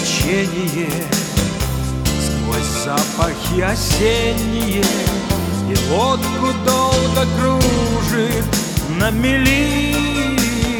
течение, сквозь запахи осенние, и лодку долго кружит на мели.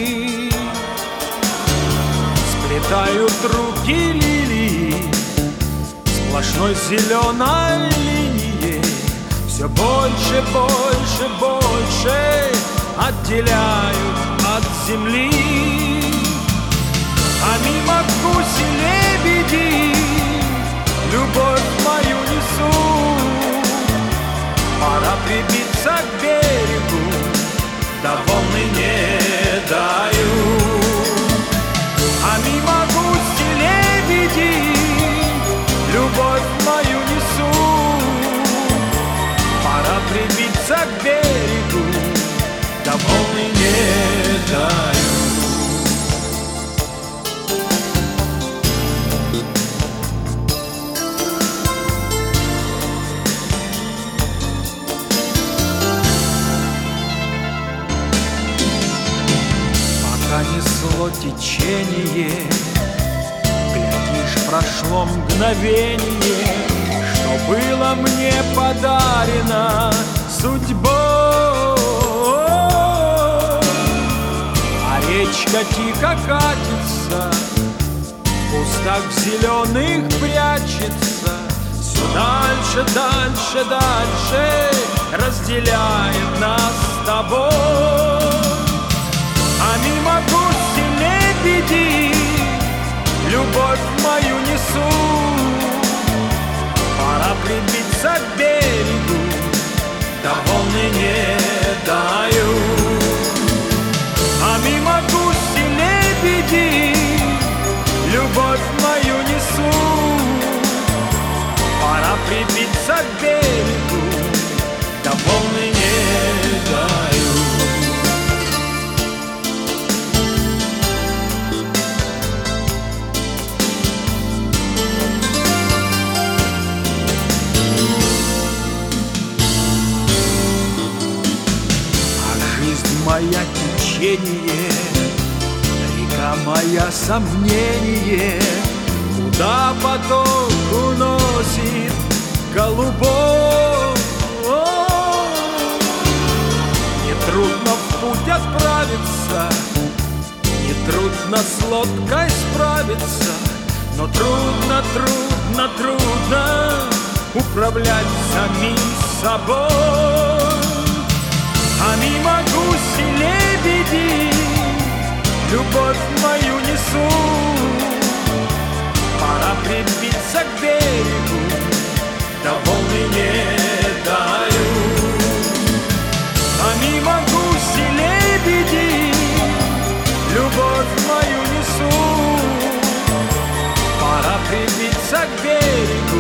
Сплетают руки лилии сплошной зеленой линией, все больше, больше, больше отделяют от земли. А мимо гуси-лебеди любовь мою несут. Пора прибиться к берегу, да волны не дают. А мимо гуси-лебеди любовь мою несут. Пора прибиться к берегу, да волны не дают. Несло течение, глядишь, прошло мгновение, что было мне подарено судьбой. А речка тихо катится, в кустах зеленых прячется, все дальше, дальше, дальше разделяет нас с тобой. А мимо гуси-лебеди любовь мою несут. Пора прибиться к берегу, да волны не дают. А мимо гуси-лебеди любовь мою несут. Пора прибиться к берегу, да волны не дают. Моя течение, река моя сомнение, куда поток уносит голубой. Нетрудно в путь отправиться, нетрудно с лодкой справиться, но трудно, трудно, трудно управлять самим собой. А мимо гуси-лебеди любовь мою несут. Пора прибиться к берегу, да волны не дают. А мимо гуси-лебеди любовь мою несут. Пора прибиться к берегу,